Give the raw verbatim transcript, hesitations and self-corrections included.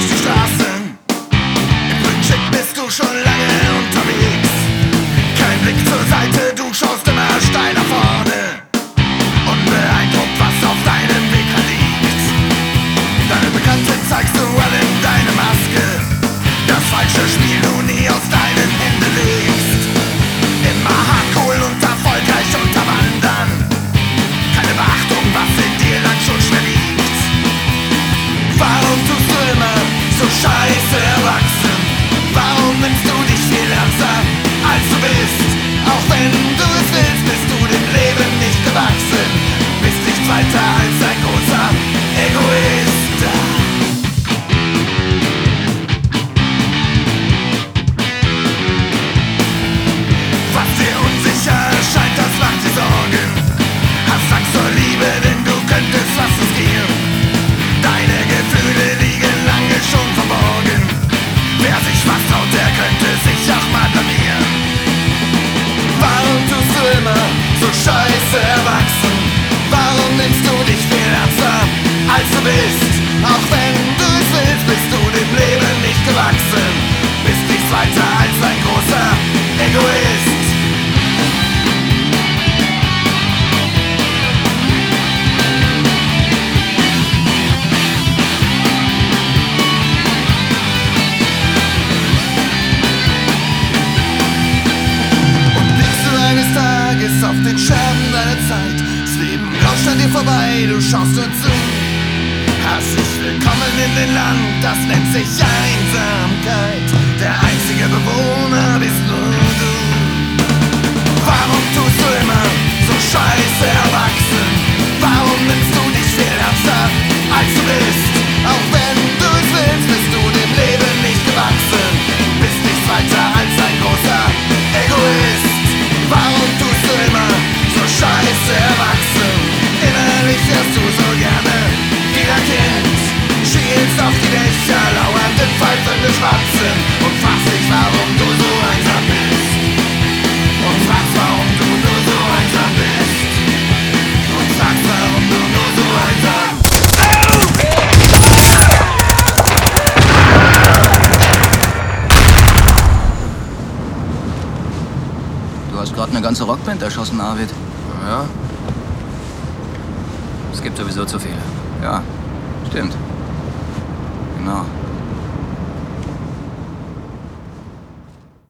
durch die Straßen. Im Grünschick bist du schon lange unterwegs. Kein Blick zur Seite, du schaust immer steil nach vorne. Unbeeindruckt, was auf deinem Weg liegt. Deine Bekannte zeigst du allen deine Maske. Das falsche Spiel du nie aus deinen Händen legst. Immer hart, cool und erfolgreich unterwandern. Keine Beachtung, was in dir lang schon schwer liegt. Warum tust du immer so scheiße erwachsen? Warum nimmst du dich viel ernster, als du bist? Auch wenn du es willst, bist du dem Leben nicht gewachsen. Bist nichts weiter als ein großer Egoist. Was dir unsicher erscheint, das macht dir Sorgen. Hast Angst vor Liebe, denn du könntest was riskieren. Deine Gefühle liegen lange schon verborgen. Wer sich was traut, der könnte sich auch mal blamieren. Warum tust du immer so scheiße erwachsen? Warum nimmst du dich viel ernster, als du bist? Auch wenn du es willst, bist du dem Leben nicht gewachsen. Bist nichts weiter als ein großer Egoist. Auf den Scherben deiner Zeit. Das Leben rauscht an dir vorbei, du schaust nur zu. Herzlich willkommen in dem Land, das nennt sich Einsamkeit. Der einzige Bewohner bist nur du. Warum tust du immer so scheiße erwachsen? Warum nimmst du dich viel ernster, als du bist? Auch wenn du es willst, bist du dem Leben nicht gewachsen. Bist nichts weiter als ein großer Egoist. Warum tust du immer so scheiße erwachsen? Innerlich wärst du so gerne wieder Kind. Schielst auf die Dächer, lauernd in pfeifende Schwatzen und fragst dich, warum du so einsam bist. Und fragst, warum du nur so einsam bist. Und fragst, warum du nur so einsam bist. Du hast gerade eine ganze Rockband erschossen, Arvid. Ja? Es gibt sowieso zu viele. Ja, stimmt. Genau.